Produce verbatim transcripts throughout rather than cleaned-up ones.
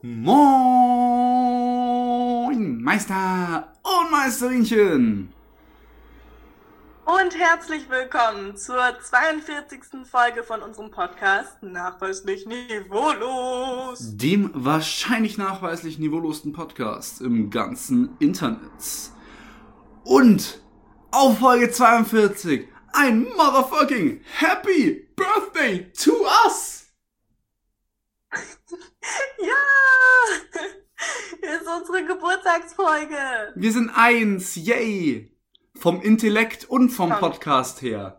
Moin, Meister und Meisterinchen! Und herzlich willkommen zur zweiundvierzigsten Folge von unserem Podcast Nachweislich Niveaulos. Dem wahrscheinlich nachweislich niveaulosten Podcast im ganzen Internet. Und auf Folge zweiundvierzig ein motherfucking Happy Birthday to us! Ja! Hier ist unsere Geburtstagsfolge. Wir sind eins, yay! Vom Intellekt und vom Podcast her.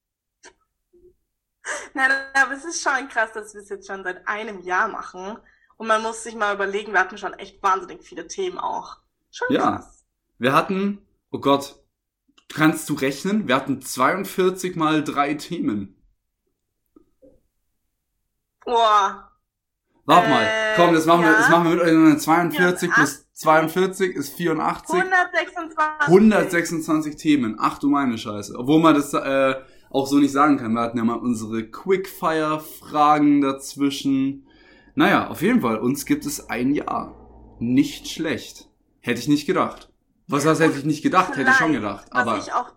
Nein, aber es ist schon krass, dass wir es jetzt schon seit einem Jahr machen. Und man muss sich mal überlegen, wir hatten schon echt wahnsinnig viele Themen auch. Schon Ja, krass. wir hatten, oh Gott, kannst du rechnen? Wir hatten zweiundvierzig mal drei Themen. Boah. Warte mal, komm, das machen wir, ja. das machen wir mit euch. zweiundvierzig plus vierundachtzig. zweiundvierzig ist vierundachtzig. hundertsechsundzwanzig. hundertsechsundzwanzig Themen. Ach du meine Scheiße. Obwohl man das äh, auch so nicht sagen kann. Wir hatten ja mal unsere Quickfire-Fragen dazwischen. Naja, auf jeden Fall, uns gibt es ein Jahr. Nicht schlecht. Hätte ich nicht gedacht. Was heißt, hätte ich nicht gedacht? Hätte ich schon gedacht. Aber Was ich auch,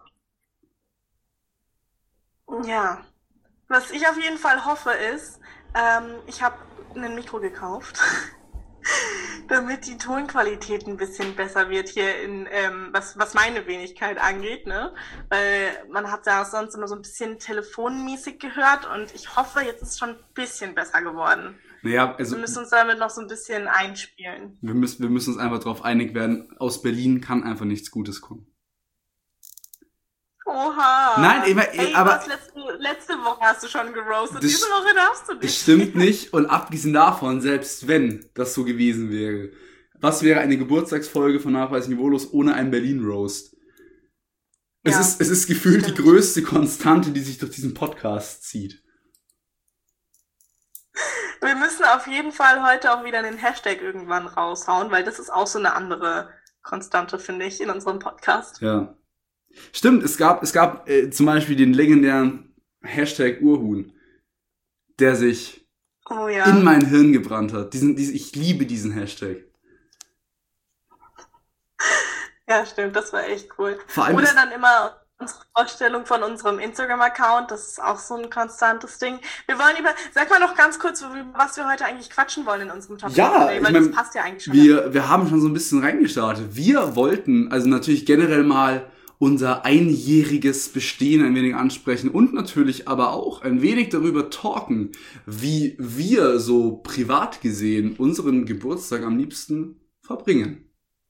ja, was ich auf jeden Fall hoffe ist, ähm, ich habe ein Mikro gekauft, damit die Tonqualität ein bisschen besser wird hier in, ähm, was, was meine Wenigkeit angeht, ne? Weil man hat ja sonst immer so ein bisschen telefonmäßig gehört und ich hoffe, jetzt ist es schon ein bisschen besser geworden. naja, also Wir müssen uns damit noch so ein bisschen einspielen. wir müssen, wir müssen uns einfach darauf einig werden, aus Berlin kann einfach nichts Gutes kommen. Oha. Nein, ich mein, Ey, aber- was, letzte, letzte Woche hast du schon geroastet, Das- diese Woche darfst du Das nicht. stimmt nicht. Und abgesehen davon, selbst wenn das so gewesen wäre, was wäre eine Geburtstagsfolge von Nachweislich Niveaulos ohne einen Berlin-Roast? Es Ja, ist, es ist gefühlt stimmt. die größte Konstante, die sich durch diesen Podcast zieht. Wir müssen auf jeden Fall heute auch wieder einen Hashtag irgendwann raushauen, weil das ist auch so eine andere Konstante, finde ich, in unserem Podcast. Ja. Stimmt, es gab, es gab äh, zum Beispiel den legendären Hashtag Urhuhn, der sich Oh ja. in mein Hirn gebrannt hat. Diesen, diesen, ich liebe diesen Hashtag. Ja, stimmt, das war echt cool. Vor allem Oder ist, dann immer unsere Vorstellung von unserem Instagram-Account, das ist auch so ein konstantes Ding. Wir wollen über, sag mal noch ganz kurz, über was wir heute eigentlich quatschen wollen in unserem Topic. Ja, Today, ich weil mein, das passt ja eigentlich schon. Wir, wir haben schon so ein bisschen reingestartet. Wir wollten also natürlich generell mal unser einjähriges Bestehen ein wenig ansprechen und natürlich aber auch ein wenig darüber talken, wie wir so privat gesehen unseren Geburtstag am liebsten verbringen.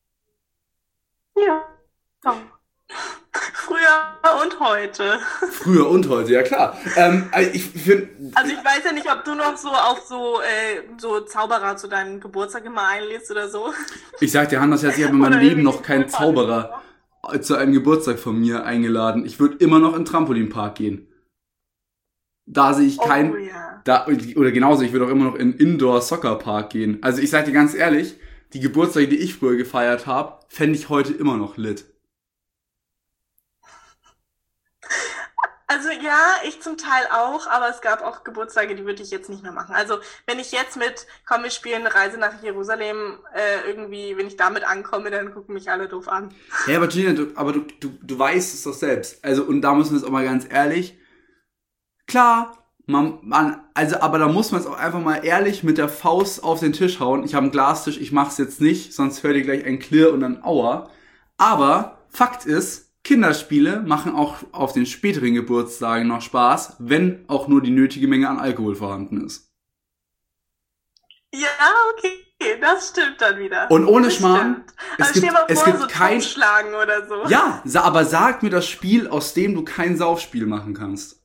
Ja. Komm. Früher und heute. Früher und heute, ja klar. Ähm, ich finde, Also ich weiß ja nicht, ob du noch so auf so, äh, so Zauberer zu deinem Geburtstag immer einlädst oder so. ich sag dir, Hannes, ich habe in meinem Oder Leben irgendwie noch keinen Zufall. Zauberer zu einem Geburtstag von mir eingeladen. Ich würde immer noch in den Trampolinpark gehen. Da sehe ich kein, Oh ja. da, oder genauso, ich würde auch immer noch in Indoor-Soccer-Park gehen. Also ich sag dir ganz ehrlich, die Geburtstage, die ich früher gefeiert habe, fände ich heute immer noch lit. Also ja, ich zum Teil auch, aber es gab auch Geburtstage, die würde ich jetzt nicht mehr machen. Also wenn ich jetzt mit, komm, wir spielen eine Reise nach Jerusalem, äh, irgendwie, wenn ich damit ankomme, dann gucken mich alle doof an. Ja, aber Gina, du, aber du, du, du weißt es doch selbst. Also, und da müssen wir jetzt auch mal ganz ehrlich, klar, man, man, also, aber da muss man es auch einfach mal ehrlich mit der Faust auf den Tisch hauen. Ich habe einen Glastisch, ich mach's jetzt nicht, sonst hört ihr gleich ein Klirr und ein Aua. Aber Fakt ist, Kinderspiele machen auch auf den späteren Geburtstagen noch Spaß, wenn auch nur die nötige Menge an Alkohol vorhanden ist. Ja, okay, das stimmt dann wieder. Und ohne Das Schmarrn, stimmt. es Aber gibt, stell mal es vor, gibt so kein, Totschlagen oder so. ja, sa- aber sag mir das Spiel, aus dem du kein Saufspiel machen kannst.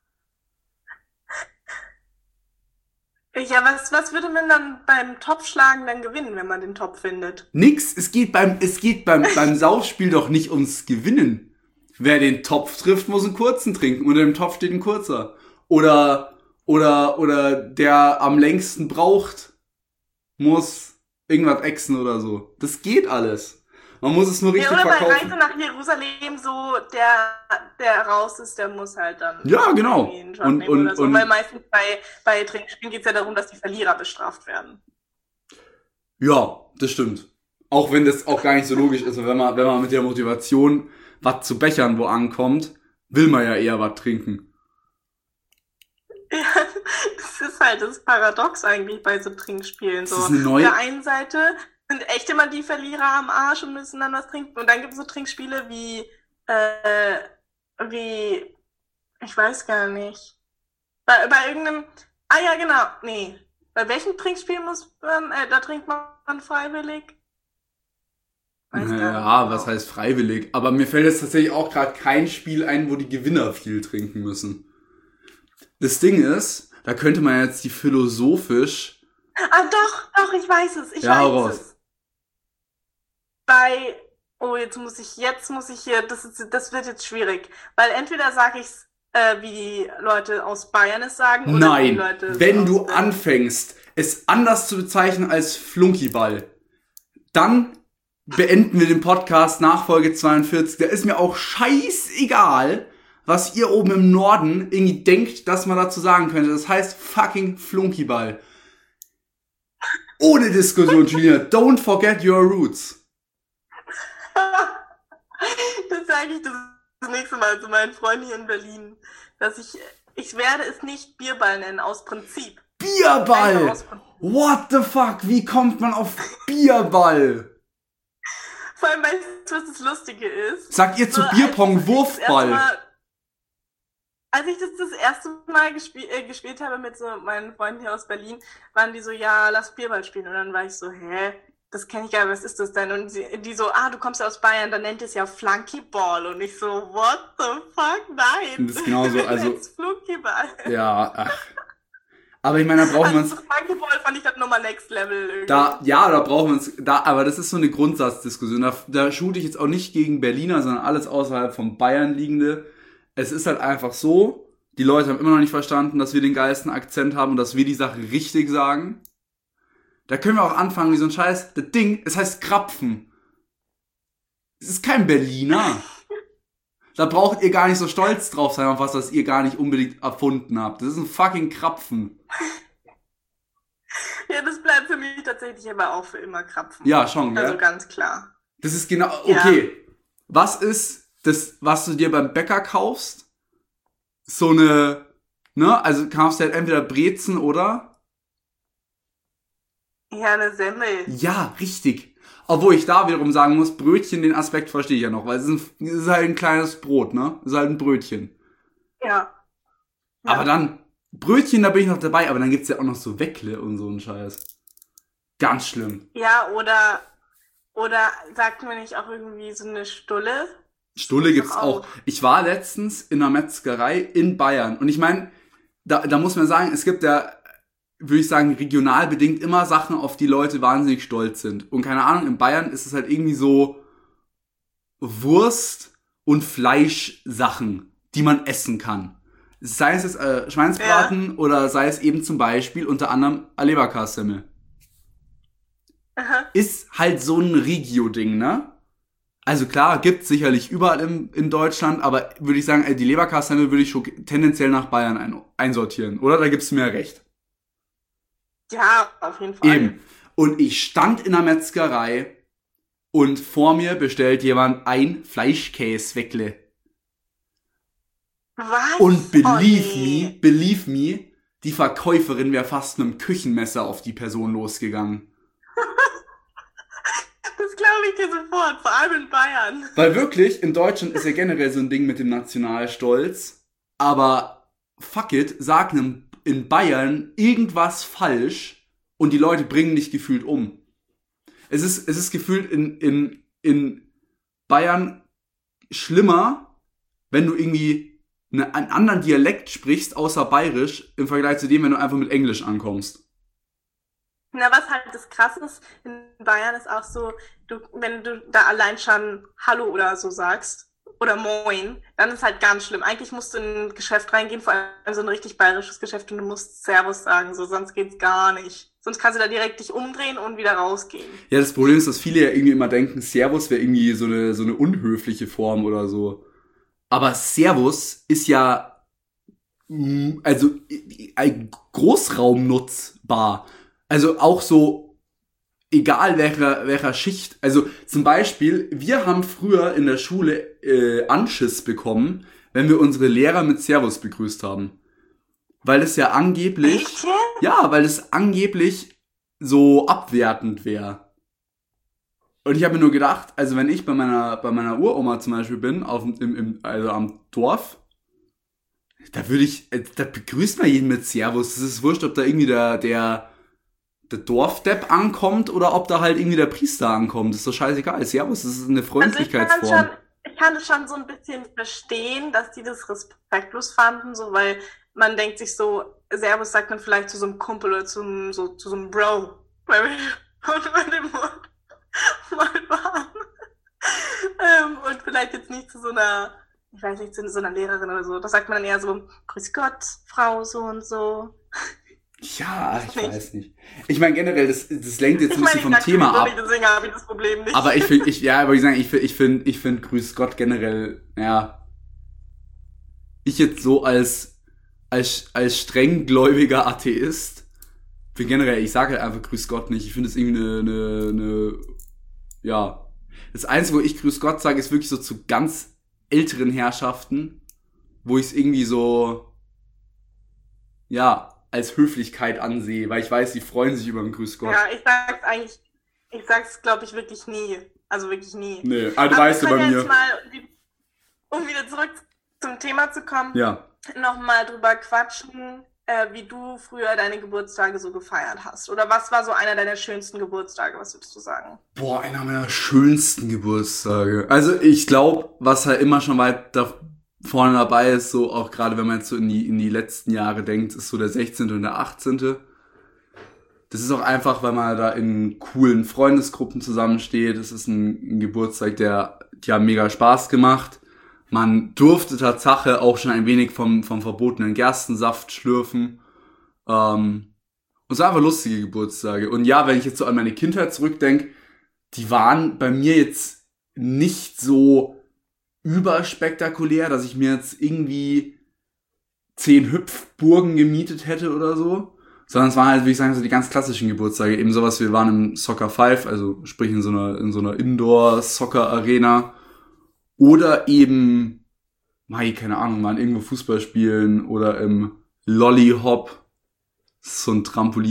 Ja, was, was würde man dann beim Topfschlagen dann gewinnen, wenn man den Topf findet? Nix, es geht beim, es geht beim, beim Saufspiel doch nicht ums Gewinnen. Wer den Topf trifft, muss einen kurzen trinken. Unter dem Topf steht ein kurzer. Oder, oder, oder der am längsten braucht, muss irgendwas exen oder so. Das geht alles. Man muss es nur richtig Ja, oder bei verkaufen. Reise nach Jerusalem so, der, der raus ist, der muss halt dann Ja, genau. den Job Und- nehmen und- oder so. und- Weil meistens bei, bei Trinkspielen geht es ja darum, dass die Verlierer bestraft werden. Ja, das stimmt. Auch wenn das auch gar nicht so logisch ist. Wenn man, wenn man mit der Motivation, was zu bechern, wo ankommt, will man ja eher was trinken. Ja, das ist halt das Paradox eigentlich bei so Trinkspielen. So. Das ist eine Auf neue... der einen Seite sind echt immer die Verlierer am Arsch und müssen dann was trinken. Und dann gibt es so Trinkspiele wie, äh, wie, ich weiß gar nicht. Bei, bei irgendeinem, ah ja, genau, nee. Bei welchem Trinkspiel muss man, äh, da trinkt man freiwillig? Weiß gar nicht Ja, was genau. heißt freiwillig? Aber mir fällt jetzt tatsächlich auch gerade kein Spiel ein, wo die Gewinner viel trinken müssen. Das Ding ist, da könnte man jetzt die philosophisch... Ah, doch, doch, ich weiß es, ich Ja, hau weiß raus. es. Bei, oh, jetzt muss ich, jetzt muss ich hier, das ist, das wird jetzt schwierig. Weil entweder sage ich es, äh, wie die Leute aus Bayern es sagen, oder wie die Nein, Leute wenn aus du Berlin. anfängst, es anders zu bezeichnen als Flunkyball, dann beenden wir den Podcast nach Folge zweiundvierzig. Da ist mir auch scheißegal, was ihr oben im Norden irgendwie denkt, dass man dazu sagen könnte. Das heißt fucking Flunkyball. Ohne Diskussion, Julia. Don't forget your roots. Das sage ich das nächste Mal zu meinen Freunden hier in Berlin, dass ich, ich werde es nicht Bierball nennen, aus Prinzip. Einfach Bierball! aus Prinzip. What the fuck? Wie kommt man auf Bierball? Vor allem, weißt du, was das Lustige ist? Sagt ihr zu So, als Bierpong ich das erste Wurfball? Mal, als ich das das erste Mal gespiel, äh, gespielt habe mit so meinen Freunden hier aus Berlin, waren die so, ja, lass Bierball spielen. Und dann war ich so, hä, das kenne ich gar nicht, was ist das denn? Und sie, die so, ah, du kommst ja aus Bayern, dann nennt es ja Flunkyball. Und ich so, what the fuck, nein. Das ist genauso, also- Jetzt Flunkyball. Ja, ach. Aber ich meine, da brauchen wir uns... Also Flunkyball fand ich das nochmal next level irgendwie. Da, ja, da brauchen wir uns, da, aber das ist so eine Grundsatzdiskussion. Da, da shoote ich jetzt auch nicht gegen Berliner, sondern alles außerhalb von Bayern liegende. Es ist halt einfach so, die Leute haben immer noch nicht verstanden, dass wir den geilsten Akzent haben und dass wir die Sache richtig sagen. Da können wir auch anfangen wie so ein Scheiß. Das Ding, es heißt Krapfen. Es ist kein Berliner. Da braucht ihr gar nicht so stolz drauf sein auf was, das ihr gar nicht unbedingt erfunden habt. Das ist ein fucking Krapfen. Ja, das bleibt für mich tatsächlich aber auch für immer Krapfen. Ja, schon, gell? Also ganz klar. Das ist genau, Ja. okay. Was ist das, was du dir beim Bäcker kaufst? So eine, ne, also kaufst du halt entweder Brezen oder? Ja, eine Semmel. Ja, richtig. Obwohl ich da wiederum sagen muss, Brötchen, den Aspekt verstehe ich ja noch, weil es ist, ein, es ist halt ein kleines Brot, ne? Es ist halt ein Brötchen. Ja. Ja. Aber dann, Brötchen, da bin ich noch dabei, aber dann gibt's ja auch noch so Weckle und so einen Scheiß. Ganz schlimm. Ja, oder, oder sagt man nicht auch irgendwie so eine Stulle? Stulle gibt's Auch. auch. Ich war letztens in einer Metzgerei in Bayern und ich meine, da, da muss man sagen, es gibt ja, würde ich sagen, regional bedingt immer Sachen, auf die Leute wahnsinnig stolz sind. Und keine Ahnung, in Bayern ist es halt irgendwie so Wurst- und Fleischsachen, die man essen kann. Sei es jetzt äh, Schweinsbraten oder sei es eben zum Beispiel unter anderem eine Leberkassemmel. Aha. Ist halt so ein Regio-Ding, ne? Also klar, gibt's sicherlich überall im, in Deutschland, aber würde ich sagen, ey, die Leberkassemmel würde ich schon tendenziell nach Bayern ein, einsortieren, oder? Da gibt's mir recht. Ja, auf jeden Fall. Eben. Und ich stand in der Metzgerei und vor mir bestellt jemand ein Fleischkäse-Weckle. Was? Und believe Oh, nee. me, believe me, die Verkäuferin wäre fast mit einem Küchenmesser auf die Person losgegangen. Das glaube ich dir sofort, vor allem in Bayern. Weil wirklich, in Deutschland ist ja generell so ein Ding mit dem Nationalstolz, aber fuck it, sag einem in Bayern irgendwas falsch und die Leute bringen dich gefühlt um. Es ist, es ist gefühlt in, in, in Bayern schlimmer, wenn du irgendwie eine, einen anderen Dialekt sprichst, außer Bayerisch, im Vergleich zu dem, wenn du einfach mit Englisch ankommst. Na, was halt das Krasse ist, in Bayern ist auch so, du, wenn du da allein schon Hallo oder so sagst, oder Moin, dann ist halt ganz schlimm. Eigentlich musst du in ein Geschäft reingehen, vor allem so ein richtig bayerisches Geschäft, und du musst Servus sagen, so, sonst geht's gar nicht. Sonst kannst du da direkt dich umdrehen und wieder rausgehen. Ja, das Problem ist, dass viele ja irgendwie immer denken, Servus wäre irgendwie so eine, so eine unhöfliche Form oder so. Aber Servus ist ja, mm, also, ein Großraum nutzbar. Also auch so egal welcher, welcher Schicht. Also zum Beispiel, wir haben früher in der Schule äh, Anschiss bekommen, wenn wir unsere Lehrer mit Servus begrüßt haben. Weil es ja angeblich... Echt? Ja, weil es angeblich so abwertend wäre. Und ich habe mir nur gedacht, also wenn ich bei meiner bei meiner Uroma zum Beispiel bin, auf, im, im, also am Dorf, da würde ich, da begrüßt man jeden mit Servus. Es ist wurscht, ob da irgendwie der, der, der Dorfdepp ankommt oder ob da halt irgendwie der Priester ankommt. Das ist doch scheißegal. Servus, das ist eine Freundlichkeitsform. Also ich, kann schon, ich kann es schon so ein bisschen verstehen, dass die das respektlos fanden, so weil man denkt sich so, Servus sagt man vielleicht zu so einem Kumpel oder zu, so, zu so einem Bro. Weil wir den Mund mal waren. ähm, und vielleicht jetzt nicht zu so einer, ich weiß nicht, zu so einer Lehrerin oder so. Da sagt man dann eher so, grüß Gott, Frau so und so. Ja, ich nicht. weiß nicht. Ich meine generell, das, das lenkt jetzt ein Ich bisschen meine, vom Thema ab. Nicht, deswegen habe ich das Problem nicht. Aber ich finde, ich, ja, aber ich sagen, ich finde, ich finde, ich finde Grüß Gott generell, ja, ich jetzt so als, als, als strenggläubiger Atheist, bin generell, ich sage halt einfach Grüß Gott nicht. Ich finde es irgendwie eine, eine, eine, ja. Das Einzige, wo ich Grüß Gott sage, ist wirklich so zu ganz älteren Herrschaften, wo ich es irgendwie so, ja, als Höflichkeit ansehe, weil ich weiß, die freuen sich über ein Grüß Gott. Ja, ich sag's eigentlich, ich sag's, glaube ich, wirklich nie. Also wirklich nie. Nee, also weißt du bei mir. Jetzt mal, um wieder zurück zum Thema zu kommen, ja. nochmal drüber quatschen, äh, wie du früher deine Geburtstage so gefeiert hast. Oder was war so einer deiner schönsten Geburtstage, was würdest du sagen? Boah, einer meiner schönsten Geburtstage. Also ich glaube, was halt immer schon weit da vorne dabei ist, so auch gerade wenn man jetzt so in die, in die letzten Jahre denkt, ist so der sechzehnte und der achtzehnte Das ist auch einfach, weil man da in coolen Freundesgruppen zusammensteht. Das ist ein, ein Geburtstag, der, der hat mega Spaß gemacht. Man durfte Tatsache auch schon ein wenig vom, vom verbotenen Gerstensaft schlürfen. Ähm, und es waren einfach lustige Geburtstage. Und ja, wenn ich jetzt so an meine Kindheit zurückdenke, die waren bei mir jetzt nicht so überspektakulär, dass ich mir jetzt irgendwie zehn Hüpfburgen gemietet hätte oder so. Sondern es waren halt, würde ich sagen, so die ganz klassischen Geburtstage. Eben sowas, wir waren im Soccer Five, also sprich in so einer, in so einer Indoor-Soccer-Arena. Oder eben, mei, keine Ahnung, waren irgendwo Fußball spielen oder im Lollyhop, so ein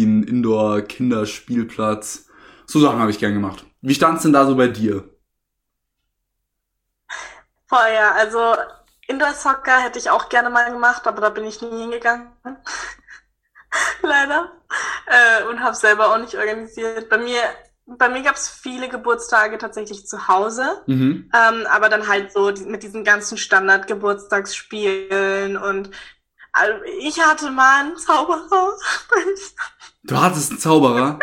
Trampolin-Indoor-Kinderspielplatz. So Sachen habe ich gern gemacht. Wie stand's denn da so bei dir? Vorher, also Indoor-Soccer hätte ich auch gerne mal gemacht, aber da bin ich nie hingegangen. Leider. Äh, und habe selber auch nicht organisiert. Bei mir, bei mir gab es viele Geburtstage tatsächlich zu Hause, Mhm. ähm, aber dann halt so die, mit diesen ganzen Standard-Geburtstagsspielen und also ich hatte mal einen Zauberer. Du hattest einen Zauberer?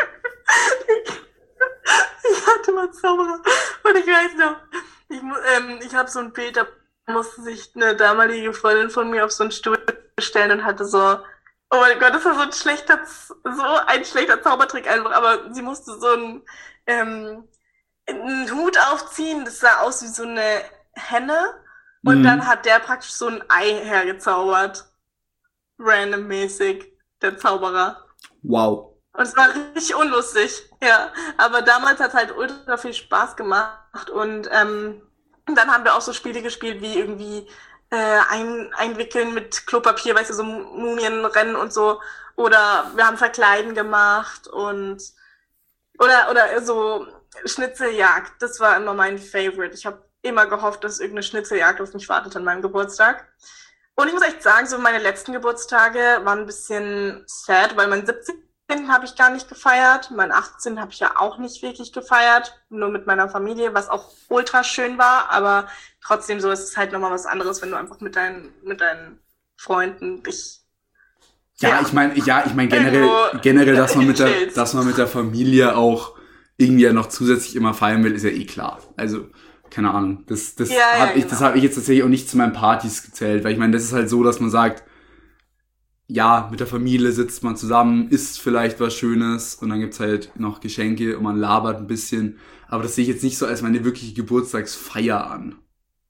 Ich hatte mal einen Zauberer und ich weiß noch, ich, mu- ähm, ich habe so ein Bild, da musste sich eine damalige Freundin von mir auf so einen Stuhl stellen und hatte so, oh mein Gott, das war so ein schlechter, Z- so ein schlechter Zaubertrick einfach, aber sie musste so einen, ähm, einen Hut aufziehen, das sah aus wie so eine Henne und Mhm. dann hat der praktisch so ein Ei hergezaubert. Randommäßig, der Zauberer. Wow. Und es war richtig unlustig, ja. Aber damals hat es halt ultra viel Spaß gemacht und ähm, dann haben wir auch so Spiele gespielt wie irgendwie äh, ein, einwickeln mit Klopapier, weißt du, so Mumienrennen und so. Oder wir haben Verkleiden gemacht und oder oder so Schnitzeljagd. Das war immer mein Favorite. Ich habe immer gehofft, dass irgendeine Schnitzeljagd auf mich wartet an meinem Geburtstag. Und ich muss echt sagen, so meine letzten Geburtstage waren ein bisschen sad, weil mein siebzehnten habe ich gar nicht gefeiert. Mein achtzehnten habe ich ja auch nicht wirklich gefeiert, nur mit meiner Familie, was auch ultra schön war, aber trotzdem so ist es halt nochmal was anderes, wenn du einfach mit deinen, mit deinen Freunden dich, Ja, Ja. ich meine, ja, ich meine generell, Irgendwo generell, dass man mit der, hinstellst. dass man mit der Familie auch irgendwie ja noch zusätzlich immer feiern will, ist ja eh klar. Also, keine Ahnung. Das, das Ja, ja, habe ich, genau. das habe ich jetzt tatsächlich auch nicht zu meinen Partys gezählt, weil ich meine, das ist halt so, dass man sagt, ja, mit der Familie sitzt man zusammen, isst vielleicht was Schönes und dann gibt's halt noch Geschenke und man labert ein bisschen. Aber das sehe ich jetzt nicht so als meine wirkliche Geburtstagsfeier an.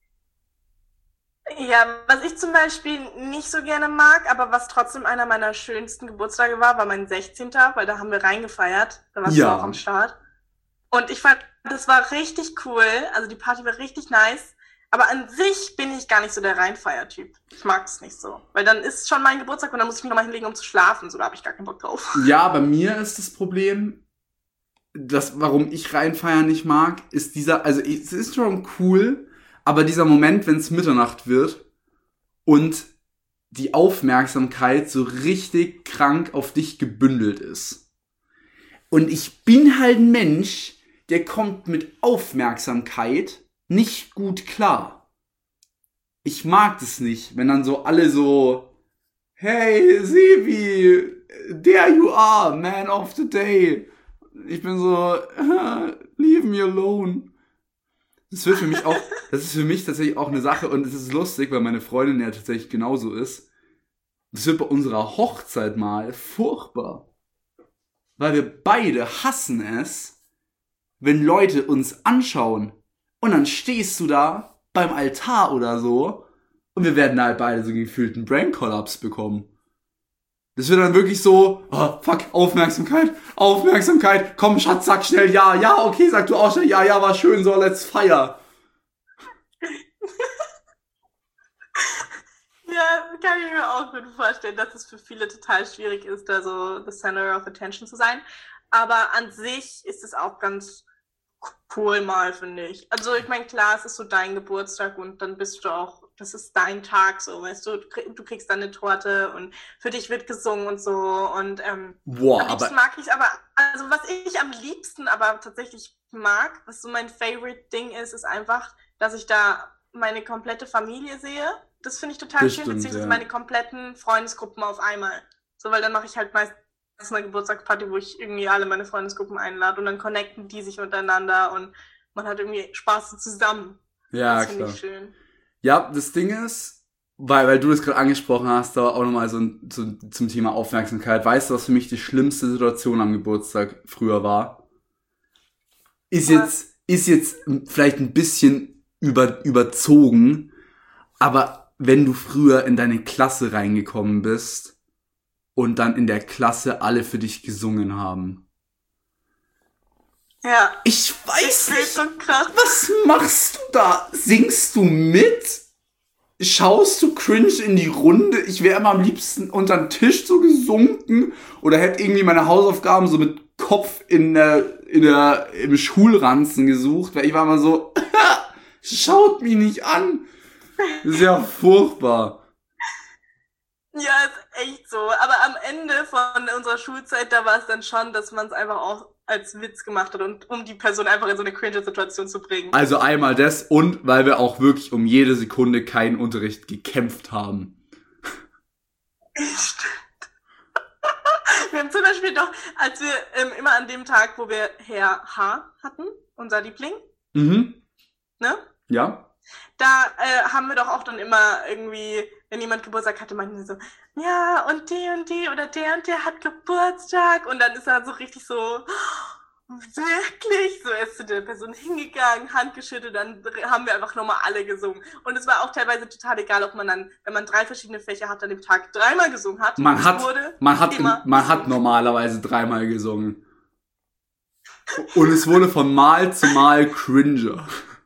Ja, was ich zum Beispiel nicht so gerne mag, aber was trotzdem einer meiner schönsten Geburtstage war, war mein sechzehnten weil da haben wir reingefeiert. Da warst Ja. du auch am Start. Und ich fand, das war richtig cool. Also die Party war richtig nice. Aber an sich bin ich gar nicht so der Reinfeier-Typ. Ich mag es nicht so. Weil dann ist schon mein Geburtstag und dann muss ich mich nochmal hinlegen, um zu schlafen. So, da habe ich gar keinen Bock drauf. Ja, bei mir ist das Problem, das, warum ich Reinfeiern nicht mag, ist dieser, also es ist schon cool, aber dieser Moment, wenn es Mitternacht wird und die Aufmerksamkeit so richtig krank auf dich gebündelt ist. Und ich bin halt ein Mensch, der kommt mit Aufmerksamkeit nicht gut klar. Ich mag das nicht, wenn dann so alle so, hey, Sebi, there you are, man of the day. Ich bin so, leave me alone. Das wird für mich auch, das ist für mich tatsächlich auch eine Sache und es ist lustig, weil meine Freundin ja tatsächlich genauso ist. Das wird bei unserer Hochzeit mal furchtbar. Weil wir beide hassen es, wenn Leute uns anschauen und dann stehst du da beim Altar oder so und wir werden halt beide so gefühlt einen Brain-Kollaps bekommen. Das wird dann wirklich so, oh, fuck, Aufmerksamkeit, Aufmerksamkeit, komm Schatz, sag schnell ja, ja, okay, sag du auch schnell ja, ja, war schön, so, let's feier. Ja, kann ich mir auch gut vorstellen, dass es für viele total schwierig ist, da so the center of attention zu sein. Aber an sich ist es auch ganz cool mal, finde ich. Also ich meine, klar, es ist so dein Geburtstag und dann bist du auch, das ist dein Tag, so, weißt du, du kriegst dann eine Torte und für dich wird gesungen und so und ähm, Boah, am liebsten aber mag ich aber, also was ich am liebsten aber tatsächlich mag, was so mein Favorite Ding ist, ist einfach, dass ich da meine komplette Familie sehe. Das finde ich total das schön, stimmt, beziehungsweise ja. meine kompletten Freundesgruppen auf einmal. So, weil dann mache ich halt meistens eine Geburtstagsparty, wo ich irgendwie alle meine Freundesgruppen einlade und dann connecten die sich untereinander und man hat irgendwie Spaß zusammen. Ja, das finde klar. ich schön. Ja, das Ding ist, weil, weil du das gerade angesprochen hast, da auch nochmal so, so zum Thema Aufmerksamkeit. Weißt du, was für mich die schlimmste Situation am Geburtstag früher war? Ist jetzt, ist jetzt vielleicht ein bisschen über, überzogen, aber wenn du früher in deine Klasse reingekommen bist und dann in der Klasse alle für dich gesungen haben. Ja. Ich weiß nicht, so krass. Was machst du da? Singst du mit? Schaust du cringe in die Runde? Ich wäre immer am liebsten unter den Tisch so gesunken oder hätte irgendwie meine Hausaufgaben so mit Kopf in der, in der, im Schulranzen gesucht, weil ich war immer so, schaut mich nicht an. Das ist ja furchtbar. Ja, ist echt so. Aber am Ende von unserer Schulzeit, da war es dann schon, dass man es einfach auch als Witz gemacht hat und um die Person einfach in so eine cringe Situation zu bringen. Also einmal das und weil wir auch wirklich um jede Sekunde keinen Unterricht gekämpft haben. Stimmt. Wir haben zum Beispiel doch, als wir ähm, immer an dem Tag, wo wir Herr H. hatten, unser Liebling, Mhm. ne? Ja? Da äh, haben wir doch auch dann immer irgendwie, wenn jemand Geburtstag hatte, manchmal so, ja, und die und die oder der und der hat Geburtstag. Und dann ist er so richtig so, oh, wirklich? So, er ist zu der Person hingegangen, Hand geschüttelt, dann haben wir einfach nochmal alle gesungen. Und es war auch teilweise total egal, ob man dann, wenn man drei verschiedene Fächer hat, an dem Tag dreimal gesungen hat. Man Es hat, wurde man hat, immer man hat gesungen. normalerweise dreimal gesungen. Und es wurde von Mal zu Mal cringer.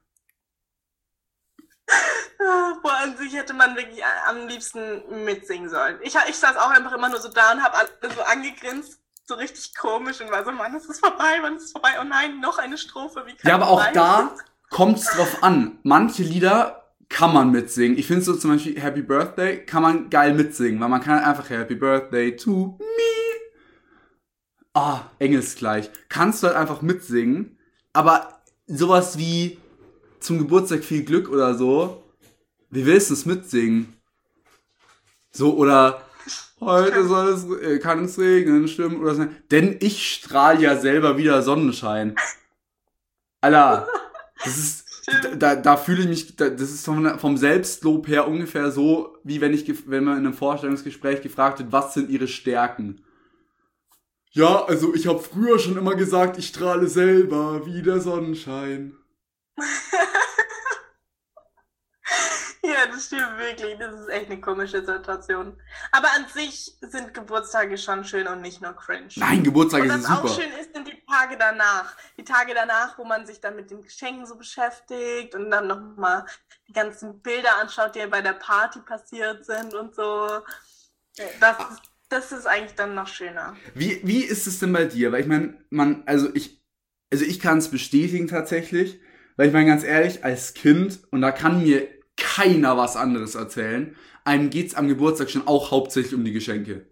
Boah, an sich hätte man wirklich am liebsten mitsingen sollen. Ich, ich saß auch einfach immer nur so da und hab alle so angegrinst, so richtig komisch und war so, Mann, es ist vorbei, Mann, es ist vorbei, oh nein, noch eine Strophe, wie kann Ja, aber das auch sein? da kommt's drauf an. Manche Lieder kann man mitsingen. Ich finde so zum Beispiel Happy Birthday kann man geil mitsingen, weil man kann einfach Happy Birthday to me. Ah, engelsgleich. Kannst du halt einfach mitsingen, aber sowas wie zum Geburtstag viel Glück oder so, wie willst du es mitsingen? So, oder heute soll es, äh, kann es regnen, stimmt, oder so. Denn ich strahle ja selber wieder Sonnenschein. Alter, das ist, da, da fühle ich mich, da, das ist vom, vom Selbstlob her ungefähr so, wie wenn ich, wenn man in einem Vorstellungsgespräch gefragt wird, was sind ihre Stärken? Ja, also ich habe früher schon immer gesagt, ich strahle selber wie der Sonnenschein. Ja, das stimmt wirklich. Das ist echt eine komische Situation. Aber an sich sind Geburtstage schon schön und nicht nur cringe. Nein, Geburtstage und sind was super. auch schön ist, sind die Tage danach. Die Tage danach, wo man sich dann mit den Geschenken so beschäftigt und dann nochmal die ganzen Bilder anschaut, die bei der Party passiert sind und so. Das ist, das ist eigentlich dann noch schöner. Wie, wie ist es denn bei dir? Weil ich meine, man, also ich, also ich kann es bestätigen tatsächlich, weil ich meine ganz ehrlich, als Kind, und da kann mir keiner was anderes erzählen, einem geht's am Geburtstag schon auch hauptsächlich um die Geschenke.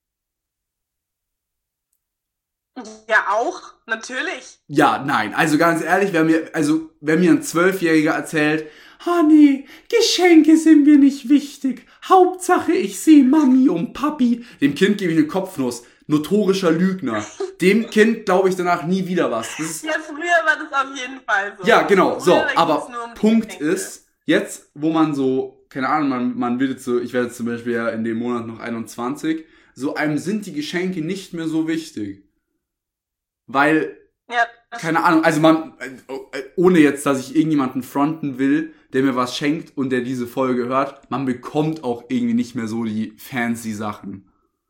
Ja, auch, natürlich. Ja, nein, also ganz ehrlich, wenn mir, also wenn mir ein Zwölfjähriger erzählt, ah nee, Geschenke sind mir nicht wichtig, Hauptsache ich sehe Mami und Papi, dem Kind gebe ich eine Kopfnuss, notorischer Lügner, dem Kind glaube ich danach nie wieder was. Das ist, ja, früher war das auf jeden Fall so. ja, genau, so, Früher, da aber ging's nur um die Punkt Geschenke. ist, jetzt, wo man so, keine Ahnung, man, man wird jetzt so, ich werde jetzt zum Beispiel ja in dem Monat noch einundzwanzig, so einem sind die Geschenke nicht mehr so wichtig. Weil, Ja, keine Ahnung, also man, äh, ohne jetzt, dass ich irgendjemanden fronten will, der mir was schenkt und der diese Folge hört, man bekommt auch irgendwie nicht mehr so die fancy Sachen.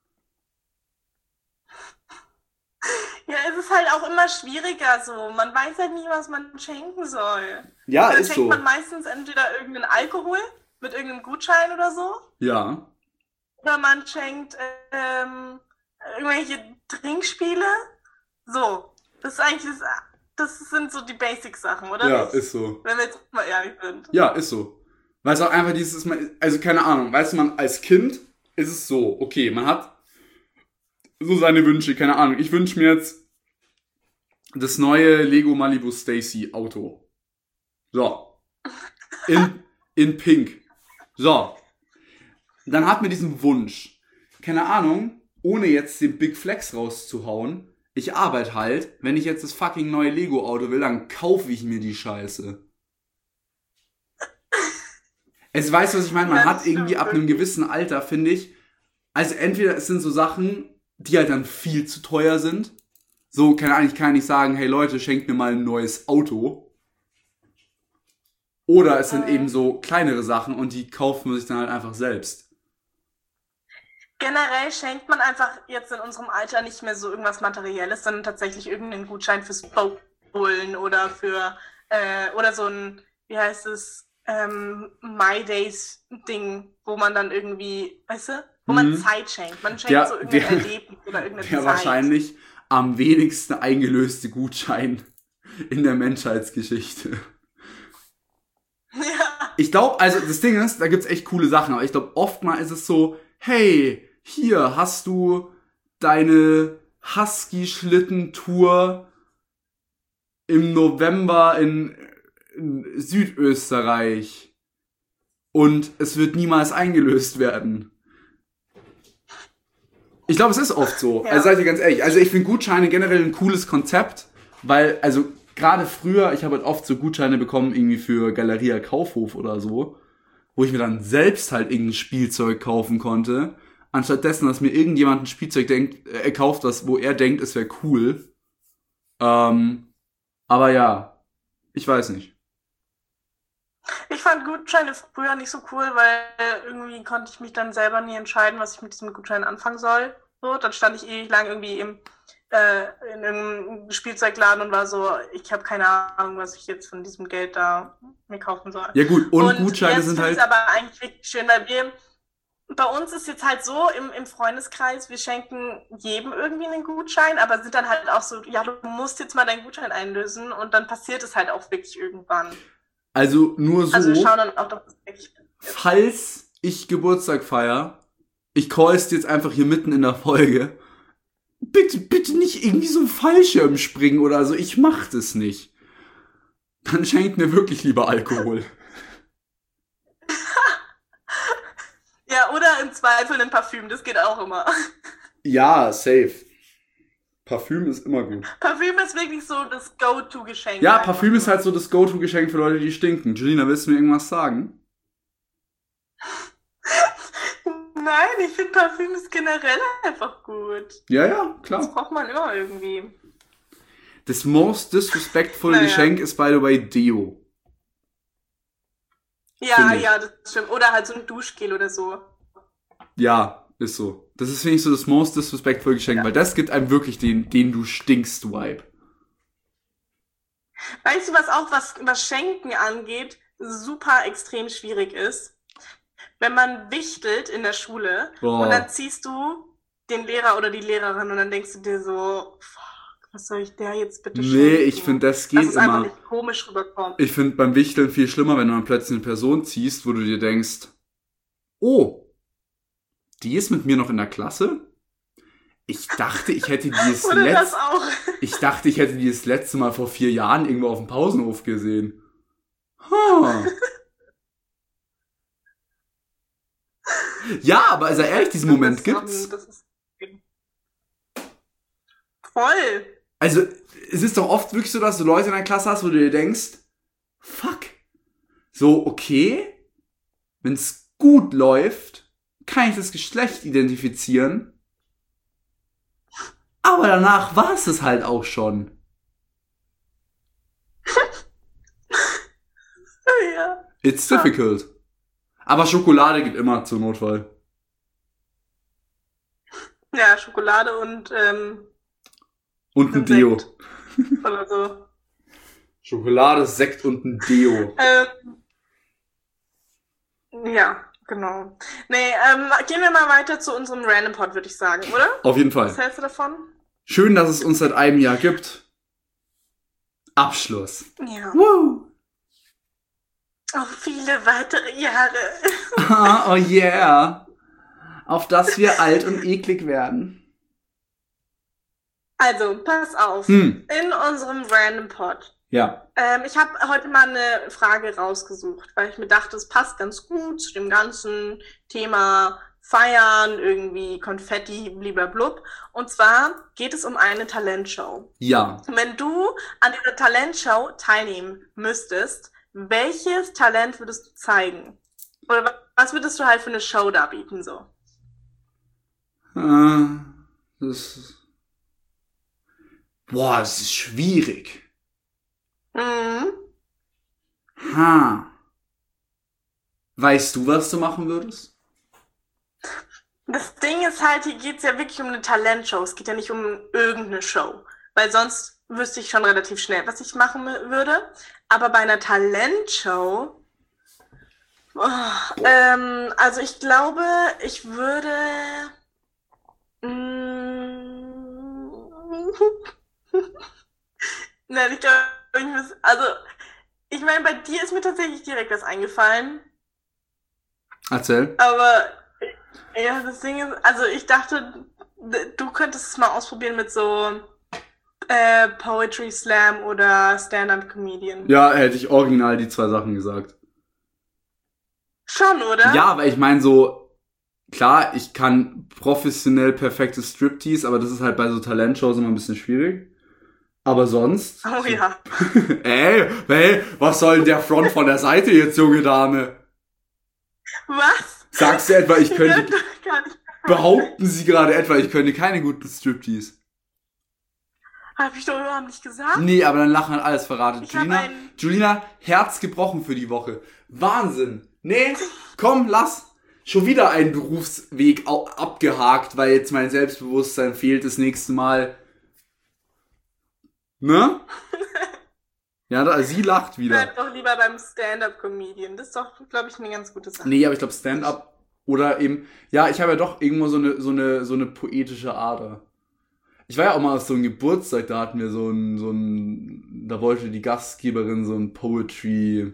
ja, es ist halt auch immer schwieriger so. Man weiß halt nicht, was man schenken soll. Ja, Dann ist schenkt so. man meistens entweder irgendeinen Alkohol mit irgendeinem Gutschein oder so. Ja. Oder man schenkt ähm, irgendwelche Trinkspiele. So, das ist eigentlich, das, das sind so die Basic-Sachen, oder Ja, nicht? ist so. Wenn wir jetzt mal ehrlich sind. Ja, ist so. Weil es auch einfach dieses, also keine Ahnung, weißt du, man als Kind ist es so, okay, man hat so seine Wünsche, keine Ahnung. Ich wünsche mir jetzt das neue Lego Malibu Stacy Auto. So. In, in pink. So. Dann hat man diesen Wunsch. Keine Ahnung, ohne jetzt den Big Flex rauszuhauen, ich arbeite halt, wenn ich jetzt das fucking neue Lego-Auto will, dann kaufe ich mir die Scheiße. Es weißt du, was ich meine? Man Ja, hat das irgendwie stimmt ab einem gewissen Alter, finde ich, also entweder es sind so Sachen, die halt dann viel zu teuer sind. So, keine Ahnung, ich kann nicht sagen, hey Leute, schenkt mir mal ein neues Auto. Oder es sind Mhm. eben so kleinere Sachen und die kauft man sich dann halt einfach selbst. Generell schenkt man einfach jetzt in unserem Alter nicht mehr so irgendwas Materielles, sondern tatsächlich irgendeinen Gutschein fürs Bowlen oder für, äh, oder so ein, wie heißt es, ähm, My Days Ding, wo man dann irgendwie, weißt du, wo man Mhm. Zeit schenkt. Man schenkt Der- so irgendein der- Erlebnis oder irgendeine Der Zeit. wahrscheinlich am wenigsten eingelöste Gutschein in der Menschheitsgeschichte. Ja. Ich glaube, also das Ding ist, da gibt's echt coole Sachen, aber ich glaube, oftmals ist es so, hey, hier hast du deine Husky-Schlittentour im November in, in Südösterreich und es wird niemals eingelöst werden. Ich glaube, es ist oft so. Ja. Also seid ihr ganz ehrlich. Also ich finde Gutscheine generell ein cooles Konzept, weil, also gerade früher, ich habe halt oft so Gutscheine bekommen, irgendwie für Galeria Kaufhof oder so, wo ich mir dann selbst halt irgendein Spielzeug kaufen konnte, anstatt dessen, dass mir irgendjemand ein Spielzeug denkt, äh, er kauft das, wo er denkt, es wäre cool. Ähm, aber ja, ich weiß nicht. Ich fand Gutscheine früher nicht so cool, weil irgendwie konnte ich mich dann selber nie entscheiden, was ich mit diesem Gutschein anfangen soll. So, dann stand ich ewig lang irgendwie im, äh, in einem Spielzeugladen und war so, ich habe keine Ahnung, was ich jetzt von diesem Geld da mir kaufen soll. Ja gut, und, Und Gutscheine jetzt sind finde ich halt... es aber eigentlich richtig schön, weil wir, bei uns ist jetzt halt so im, im Freundeskreis, wir schenken jedem irgendwie einen Gutschein, aber sind dann halt auch so, ja, du musst jetzt mal deinen Gutschein einlösen und dann passiert es halt auch wirklich irgendwann. Also nur so... Also wir schauen dann auch, dass es wirklich passiert. Falls ich Geburtstag feier, ich call's jetzt einfach hier mitten in der Folge, bitte, bitte nicht irgendwie so ein Fallschirm springen oder so, ich mach das nicht. Dann schenkt mir wirklich lieber Alkohol. Ja, oder im Zweifel ein Parfüm, das geht auch immer. Ja, safe. Parfüm ist immer gut. Parfüm ist wirklich so das Go-To-Geschenk. Ja, einfach Parfüm ist nur. halt so das Go-To-Geschenk für Leute, die stinken. Julina, willst du mir irgendwas sagen? Nein, ich finde Parfüm ist generell einfach gut. Ja, ja, Das klar. braucht man immer irgendwie. Das most disrespectful Naja. Geschenk ist, by the way, Deo. Ja, Finde ich. ja, das stimmt. Oder halt so ein Duschgel oder so. Ja, ist so. Das ist, finde ich, so das most disrespectful Geschenk, Ja. weil das gibt einem wirklich den, den du stinkst Vibe. Weißt du, was auch was, was Schenken angeht, super extrem schwierig ist? Wenn man wichtelt in der Schule und dann Boah. ziehst du den Lehrer oder die Lehrerin und dann denkst du dir so, fuck, was soll ich der jetzt bitte Nee, ich schenken? finde, das Dass geht es einfach immer. nicht komisch rüberkommt. Ich finde beim Wichteln viel schlimmer, wenn du dann plötzlich eine Person ziehst, wo du dir denkst, oh, die ist mit mir noch in der Klasse? Ich dachte, ich hätte die das Oder das letzte, auch. ich dachte, ich hätte die das letzte Mal vor vier Jahren irgendwo auf dem Pausenhof gesehen. Huh. Ja, aber also ehrlich, diesen Moment Das, gibt's. ähm, das ist voll. Also, es ist doch oft wirklich so, dass du Leute in der Klasse hast, wo du dir denkst, fuck, so, okay, wenn's gut läuft, kann ich das Geschlecht identifizieren, aber danach war es es halt auch schon. Ja. It's Ja. difficult. Aber Schokolade geht immer zur Notfall. Ja, Schokolade und ähm, Und ein Und Deo. Sekt. oder so. Schokolade, Sekt und ein Deo. Ähm, ja, genau. Nee, ähm, gehen wir mal weiter zu unserem Random Pod, würde ich sagen, oder? Auf jeden Was Fall. hältst du davon? Schön, dass es uns seit einem Jahr gibt. Abschluss. Ja. Woo. Auf viele weitere Jahre. Ah, oh yeah. Auf dass wir alt und eklig werden. Also, pass auf. Hm, In unserem Random Pod. ja. Ähm, ich habe heute mal eine Frage rausgesucht, weil ich mir dachte, es passt ganz gut zu dem ganzen Thema Feiern, irgendwie Konfetti, bliblablub. Und zwar geht es um eine Talentshow. Ja. Wenn du an dieser Talentshow teilnehmen müsstest, welches Talent würdest du zeigen? Oder wa- was würdest du halt für eine Show da bieten, so? Äh, das Boah, das ist schwierig. Mhm. Ha. Weißt du, was du machen würdest? Das Ding ist halt, hier geht's ja wirklich um eine Talentshow. Es geht ja nicht um irgendeine Show. Weil sonst wüsste ich schon relativ schnell, was ich machen mü- würde. Aber bei einer Talentshow, oh, ähm, also ich glaube, ich würde, mm, nein, ich glaube, ich muss, also, ich meine, bei dir ist mir tatsächlich direkt was eingefallen. Erzähl. Aber ja, das Ding ist, also ich dachte, d- du könntest es mal ausprobieren mit so äh, Poetry Slam oder Stand-up Comedian. Ja, hätte ich original die zwei Sachen gesagt. Schon, oder? Ja, weil ich meine so, klar, ich kann professionell perfektes Striptease, aber das ist halt bei so Talentshows immer ein bisschen schwierig. Aber sonst... Oh ja. Ey, ey, was soll denn der Front von der Seite jetzt, junge Dame? Was? Sagst du etwa, ich Ich könnte... werd doch gar nicht. Behaupten Sie gerade etwa, ich könnte keine guten Striptease? Hab ich doch überhaupt nicht gesagt. Nee, aber dann lachen halt alles verraten. Ich hab Julina, einen- Julina, Herz gebrochen für die Woche. Wahnsinn. Nee, komm, lass. Schon wieder einen Berufsweg au- abgehakt, weil jetzt mein Selbstbewusstsein fehlt das nächste Mal. Ne? Ja, da, sie lacht wieder. Bleib doch lieber beim Stand-up Comedian. Das ist doch, glaube ich, eine ganz gute Sache. Nee, aber ich glaube Stand-up oder eben, ja, ich habe ja doch irgendwo so eine, so eine, so eine poetische Ader. Ich war ja auch mal auf so einem Geburtstag, da hatten wir so ein, so ein, da wollte die Gastgeberin so ein Poetry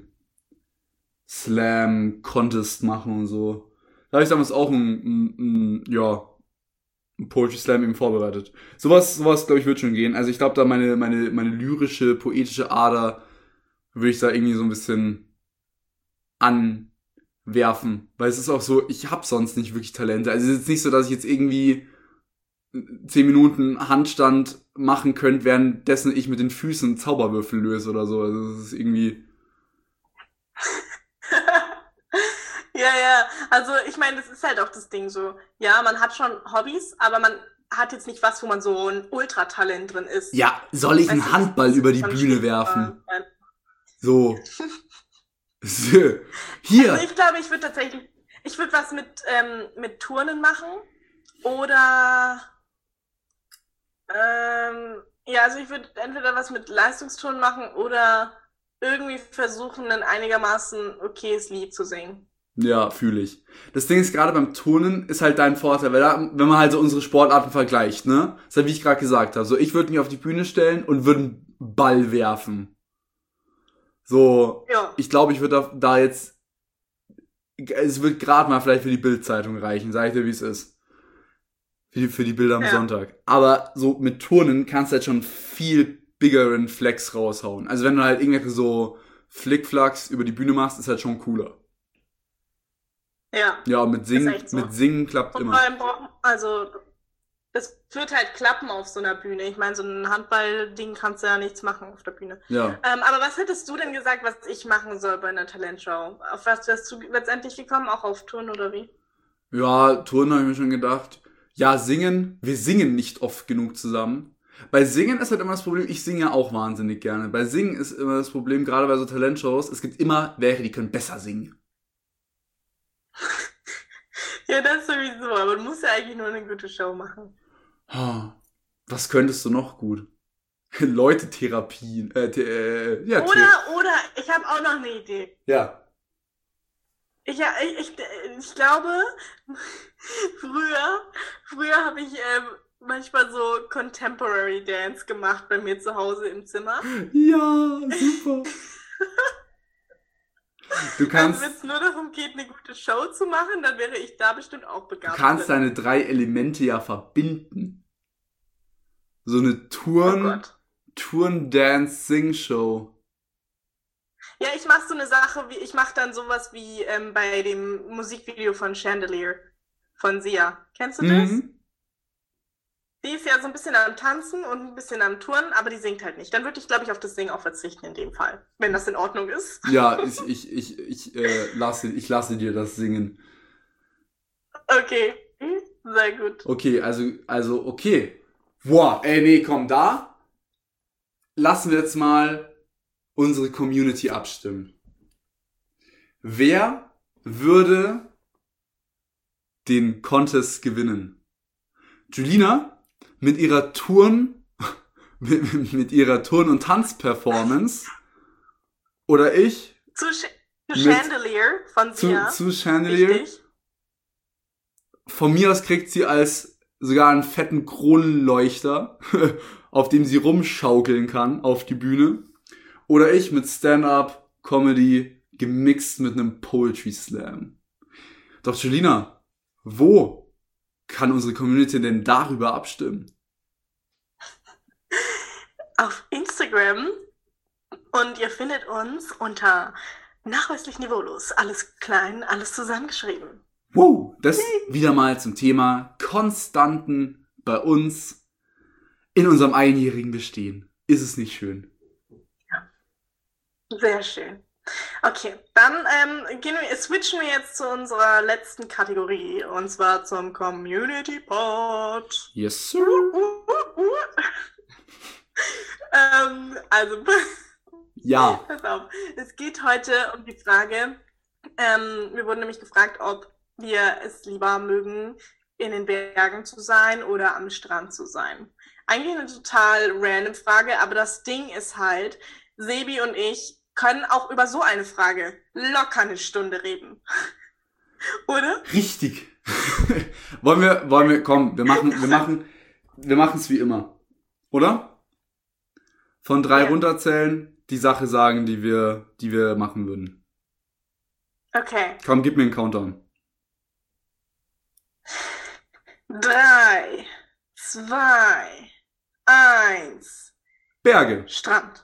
Slam Contest machen und so. Da habe ich damals auch ein, ein, ein ja, ein Poetry Slam eben vorbereitet. Sowas, sowas, glaube ich, wird schon gehen. Also ich glaube, da meine, meine, meine lyrische, poetische Ader würde ich da irgendwie so ein bisschen anwerfen. Weil es ist auch so, ich habe sonst nicht wirklich Talente. Also es ist jetzt nicht so, dass ich jetzt irgendwie zehn Minuten Handstand machen könnte, währenddessen ich mit den Füßen Zauberwürfel löse oder so. Also das ist irgendwie... Ja, ja. Also ich meine, das ist halt auch das Ding so. Ja, man hat schon Hobbys, aber man hat jetzt nicht was, wo man so ein Ultratalent drin ist. Ja, soll ich Weißt du, einen Handball das ist über die schon Bühne schwierig, werfen? aber- So. Hier. Also ich glaube, ich würde tatsächlich, ich würde was mit, ähm, mit Turnen machen oder, ähm, ja, also ich würde entweder was mit Leistungsturnen machen oder irgendwie versuchen, ein einigermaßen okayes Lied zu singen. Ja, fühle ich. Das Ding ist, gerade beim Turnen ist halt dein Vorteil, weil da, wenn man halt so unsere Sportarten vergleicht, ne? Das ist halt, wie ich gerade gesagt habe. So, ich würde mich auf die Bühne stellen und würde einen Ball werfen. So, Ja. ich glaube, ich würde da, da jetzt, es wird gerade mal vielleicht für die Bild-Zeitung reichen, sag ich dir, wie es ist. Für die, für die Bilder am Ja. Sonntag. Aber so mit Turnen kannst du halt schon viel biggeren Flex raushauen. Also wenn du halt irgendwelche so Flickflacks über die Bühne machst, ist halt schon cooler. Ja, Ja, mit ist Singen, echt so. mit Singen klappt Und immer. vor allem brauchen, also, das wird halt klappen auf so einer Bühne. Ich meine, so ein Handball-Ding kannst du ja nichts machen auf der Bühne. Ja. Ähm, aber was hättest du denn gesagt, was ich machen soll bei einer Talentshow? Auf was wärst du letztendlich gekommen? Auch auf Turnen oder wie? Ja, Turnen habe ich mir schon gedacht. Ja, singen. Wir singen nicht oft genug zusammen. Bei Singen ist halt immer das Problem, ich singe ja auch wahnsinnig gerne. Bei Singen ist immer das Problem, gerade bei so Talentshows, es gibt immer welche, die können besser singen. Ja, das sowieso, aber du musst ja eigentlich nur eine gute Show machen. Ha, was könntest du noch gut? Leute-Therapien. Äh, the, äh, ja, The- Oder, oder, ich habe auch noch eine Idee. ja. Ich, ja, ich, ich, ich glaube, früher, früher habe ich ähm, manchmal so Contemporary Dance gemacht bei mir zu Hause im Zimmer. Ja, super. Du Also kannst, wenn es nur darum geht, eine gute Show zu machen, dann wäre ich da bestimmt auch du begabt. kannst drin. deine drei Elemente ja verbinden. So eine Oh Touren, Gott. Touren-Dance-Sing-Show. Ja, ich mache so eine Sache, wie ich mache dann sowas wie ähm, bei dem Musikvideo von Chandelier von Sia. Kennst du das? Mhm. Die ist ja so ein bisschen am Tanzen und ein bisschen am Turnen, aber die singt halt nicht. Dann würde ich, glaube ich, auf das Singen auch verzichten in dem Fall, wenn das in Ordnung ist. Ja, ich, ich, ich, ich, äh, lasse, ich lasse dir das singen. Okay, sehr gut. Okay, also, also, okay. Boah, ey, nee, komm, da lassen wir jetzt mal unsere Community abstimmen. Wer würde den Contest gewinnen? Julina mit ihrer Turn, mit, mit ihrer Turn- und Tanzperformance oder ich Zu, Ch zu Mit- Chandelier von zu, Sia. zu Chandelier? Richtig. Von mir aus kriegt sie als sogar einen fetten Kronleuchter, auf dem sie rumschaukeln kann auf die Bühne. Oder ich mit Stand-Up-Comedy gemixt mit einem Poetry Slam. Doch Julina, wo kann unsere Community denn darüber abstimmen? Auf Instagram und ihr findet uns unter nachweislich niveaulos. Alles klein, alles zusammengeschrieben. Wow, das wieder mal zum Thema Konstanten bei uns in unserem einjährigen Bestehen. Ist es nicht schön? Sehr schön. Okay, dann ähm, gehen wir, switchen wir jetzt zu unserer letzten Kategorie und zwar zum Community Pod. Yes, sir. Uh, uh, uh. ähm, also, Ja. pass auf. Es geht heute um die Frage, ähm, wir wurden nämlich gefragt, ob wir es lieber mögen, in den Bergen zu sein oder am Strand zu sein. Eigentlich eine total random Frage, aber das Ding ist halt, Sebi und ich können auch über so eine Frage locker eine Stunde reden. Oder? Richtig. wollen wir, wollen wir, komm, wir machen, wir machen, wir machen es wie immer. Oder? Von drei Ja. runterzählen, die Sache sagen, die wir, die wir machen würden. Okay. Komm, gib mir einen Countdown. Drei, zwei, eins. Berge. Strand.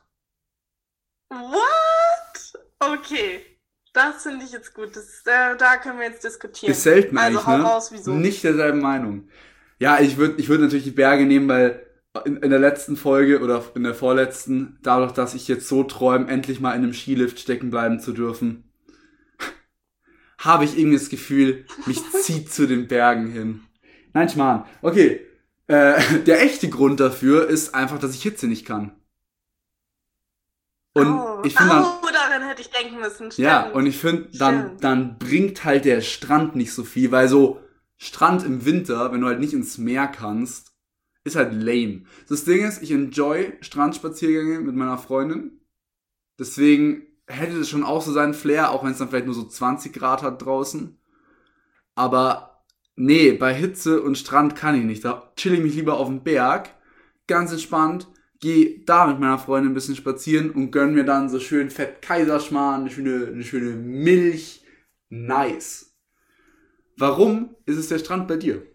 What? Okay. Das finde ich jetzt gut. Das, äh, da können wir jetzt diskutieren. Ist selten also eigentlich, hau ne? raus, wieso? Nicht derselben Meinung. Ja, ich würde ich würd natürlich die Berge nehmen, weil in, in der letzten Folge oder in der vorletzten, dadurch, dass ich jetzt so träume, endlich mal in einem Skilift stecken bleiben zu dürfen, habe ich irgendwie das Gefühl, mich zieht zu den Bergen hin. Nein, Schmarrn. Okay, äh, der echte Grund dafür ist einfach, dass ich Hitze nicht kann. Und oh, ich finde dann, oh, da daran hätte ich denken müssen. Stimmt. Ja, und ich finde, dann, Stimmt. dann bringt halt der Strand nicht so viel, weil so Strand im Winter, wenn du halt nicht ins Meer kannst, ist halt lame. Das Ding ist, ich enjoy Strandspaziergänge mit meiner Freundin. Deswegen hätte das schon auch so seinen Flair, auch wenn es dann vielleicht nur so zwanzig Grad hat draußen. Aber nee, bei Hitze und Strand kann ich nicht. Da chill ich mich lieber auf dem Berg, ganz entspannt, gehe da mit meiner Freundin ein bisschen spazieren und gönn mir dann so schön fett Kaiserschmarrn, eine schöne, eine schöne Milch. Nice. Warum ist es der Strand bei dir?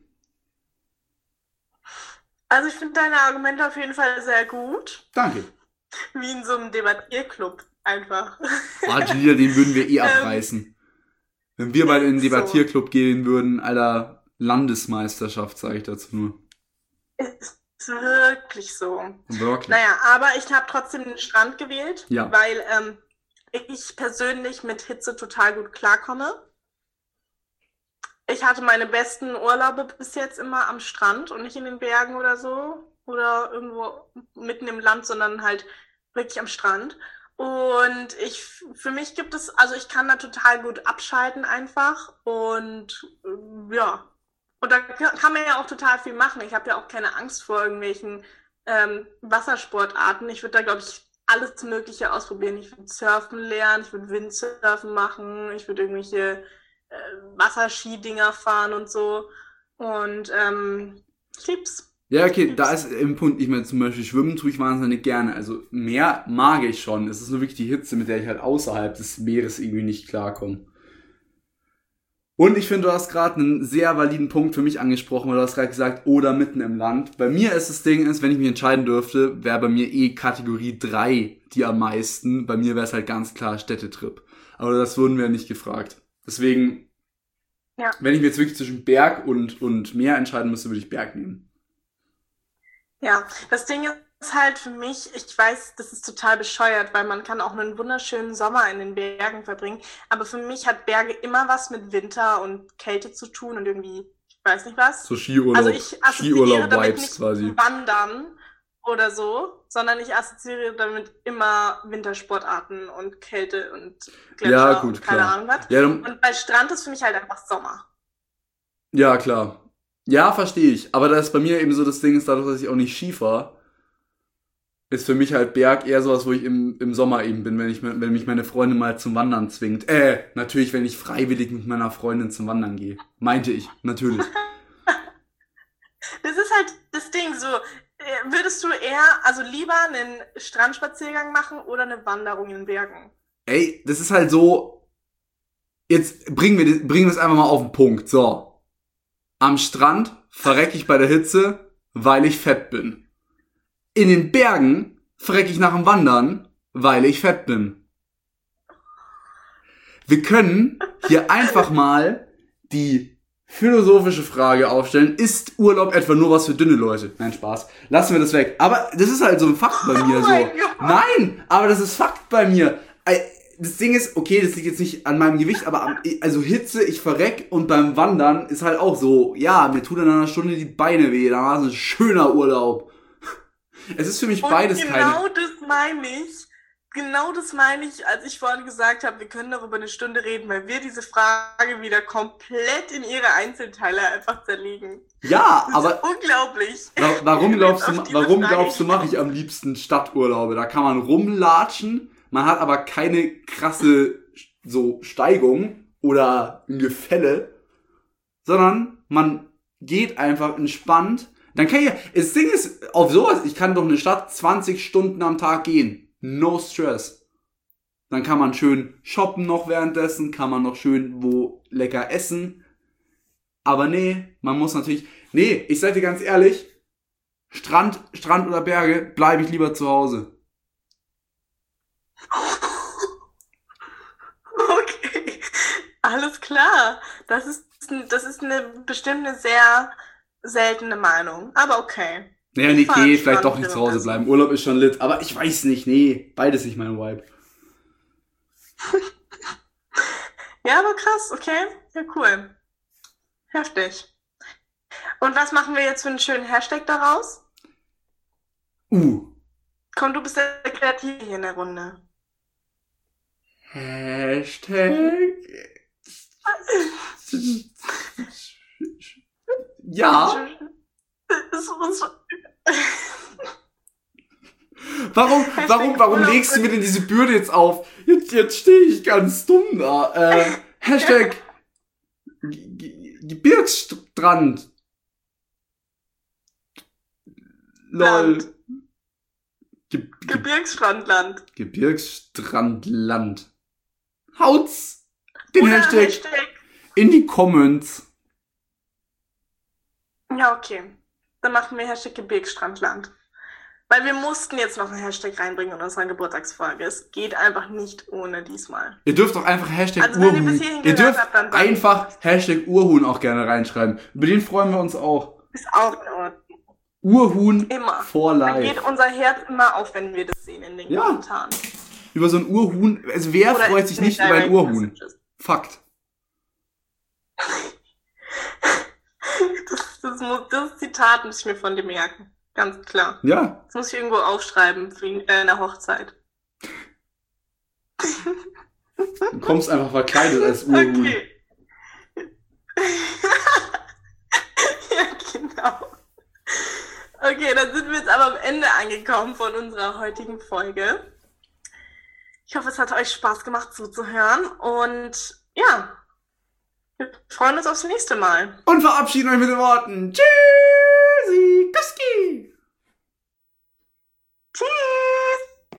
Also ich finde deine Argumente auf jeden Fall sehr gut. Danke. Wie in so einem Debattierclub einfach. Ah, Julia, den würden wir eh Ähm, abreißen. Wenn wir beide in den so. Debattierclub gehen würden, Alter, Landesmeisterschaft, sage ich dazu nur. Ist wirklich so. Wirklich. Naja, aber ich habe trotzdem den Strand gewählt, Ja. weil ähm, ich persönlich mit Hitze total gut klarkomme. Ich hatte meine besten Urlaube bis jetzt immer am Strand und nicht in den Bergen oder so oder irgendwo mitten im Land, sondern halt wirklich am Strand. Und ich, für mich gibt es, also ich kann da total gut abschalten einfach und äh, ja. Und da kann man ja auch total viel machen. Ich habe ja auch keine Angst vor irgendwelchen ähm, Wassersportarten. Ich würde da, glaube ich, alles Mögliche ausprobieren. Ich würde surfen lernen, ich würde Windsurfen machen, ich würde irgendwelche äh, Wasserskidinger fahren und so. Und ähm, ich lieb's. Ja, okay, da ist im Punkt, ich meine, zum Beispiel schwimmen tue ich wahnsinnig gerne. Also Meer mag ich schon. Es ist nur wirklich die Hitze, mit der ich halt außerhalb des Meeres irgendwie nicht klarkomme. Und ich finde, du hast gerade einen sehr validen Punkt für mich angesprochen, weil du hast gerade gesagt, oder mitten im Land. Bei mir ist das Ding, ist, wenn ich mich entscheiden dürfte, wäre bei mir eh Kategorie drei die am meisten. Bei mir wäre es halt ganz klar Städtetrip. Aber das wurden wir nicht gefragt. Deswegen, Ja. wenn ich mir jetzt wirklich zwischen Berg und, und Meer entscheiden müsste, würde ich Berg nehmen. Ja, das Ding ist halt für mich, ich weiß, das ist total bescheuert, weil man kann auch einen wunderschönen Sommer in den Bergen verbringen, aber für mich hat Berge immer was mit Winter und Kälte zu tun und irgendwie, ich weiß nicht was. So Skiurlaub, Also ich assoziiere damit Skiurlaub-Vibes nicht quasi. Wandern oder so, sondern ich assoziiere damit immer Wintersportarten und Kälte und Gletscher Ja, gut, und keine klar. Ahnung was. Ja, dann, Und bei Strand ist für mich halt einfach Sommer. ja, klar. Ja, verstehe ich. Aber das ist bei mir eben so das Ding ist, dadurch, dass ich auch nicht Ski fahre, ist für mich halt Berg eher sowas, wo ich im, im Sommer eben bin, wenn ich wenn mich meine Freundin mal zum Wandern zwingt. Äh, natürlich, wenn ich freiwillig mit meiner Freundin zum Wandern gehe. Meinte ich, natürlich. Das ist halt das Ding, so, äh, würdest du eher, also lieber einen Strandspaziergang machen oder eine Wanderung in den Bergen? Ey, das ist halt so, jetzt bringen wir, das- bringen wir es einfach mal auf den Punkt. So, am Strand verrecke ich bei der Hitze, weil ich fett bin. In den Bergen verrecke ich nach dem Wandern, weil ich fett bin. Wir können hier einfach mal die philosophische Frage aufstellen, ist Urlaub etwa nur was für dünne Leute? Nein, Spaß. Lassen wir das weg. Aber das ist halt so ein Fakt bei mir. Oh So. mein Gott. Nein, aber das ist Fakt bei mir. Ey, das Ding ist, okay, das liegt jetzt nicht an meinem Gewicht, aber am, also Hitze, ich verreck und beim Wandern ist halt auch so, ja, mir tut in einer Stunde die Beine weh, da war es ein schöner Urlaub. Es ist für mich Und beides keine... genau das meine ich. Genau das meine ich, als ich vorhin gesagt habe, wir können darüber eine Stunde reden, weil wir diese Frage wieder komplett in ihre Einzelteile einfach zerlegen. Ja, Das aber... ist unglaublich. Wa- Warum glaubst du, Auf diese warum Frage glaubst du, mache ich gekommen. am liebsten Stadturlaube? Da kann man rumlatschen, man hat aber keine krasse so Steigung oder ein Gefälle, sondern man geht einfach entspannt. Dann kann ich, das Ding ist, auf sowas, ich kann doch eine Stadt zwanzig Stunden am Tag gehen. No stress. Dann kann man schön shoppen noch währenddessen, kann man noch schön wo lecker essen. Aber nee, man muss natürlich, nee, ich sag dir ganz ehrlich, Strand, Strand oder Berge, bleibe ich lieber zu Hause. Okay, alles klar. Das ist, das ist eine bestimmt eine sehr seltene Meinung. Aber okay. Naja, Ich nee, fahr an okay, den vielleicht Strand doch nicht zu Hause währenddessen. bleiben. Urlaub ist schon lit, aber ich weiß nicht, nee, beides nicht mein Vibe. Ja, aber krass, okay. Ja, cool. Heftig. Und was machen wir jetzt für einen schönen Hashtag daraus? Uh, Komm, du bist der Kreative hier in der Runde. Hashtag. Ja. Warum, warum, warum legst du mir denn diese Bürde jetzt auf? Jetzt, jetzt stehe ich ganz dumm da. Äh, Hashtag G- Gebirgsstrand. Lol. Land. Ge Ge Gebirgsstrandland. Gebirgsstrandland. Haut's den Oder Hashtag, Hashtag. in die Comments. Ja, okay. Dann machen wir Hashtag Gebirgsstrandland. Weil wir mussten jetzt noch einen Hashtag reinbringen in unserer Geburtstagsfolge. Es geht einfach nicht ohne diesmal. Ihr dürft auch einfach Hashtag Also wenn ihr Urhuhn. bis hierhin Ihr gehört dürft habt, dann- einfach Hashtag Urhuhn auch gerne reinschreiben. Über den freuen wir uns auch. Ist auch in Ordnung. Urhuhn Immer. for Dann geht life. unser Herz immer auf, wenn wir das sehen in den Ja. Kommentaren. Über so ein Urhuhn. Also wer Oder freut sich in nicht den über ein Direct Urhuhn? Messages. Fakt. Das, das, muss, das Zitat muss ich mir von dir merken. Ganz klar. Ja. Das muss ich irgendwo aufschreiben für äh, eine Hochzeit. Du kommst einfach verkleidet als Urhuhn. Okay. Ja, genau. Okay, dann sind wir jetzt aber am Ende angekommen von unserer heutigen Folge. Ich hoffe, es hat euch Spaß gemacht zuzuhören und ja, wir freuen uns aufs nächste Mal. Und verabschieden euch mit den Worten. Tschüssi. Kuski. Tschüss!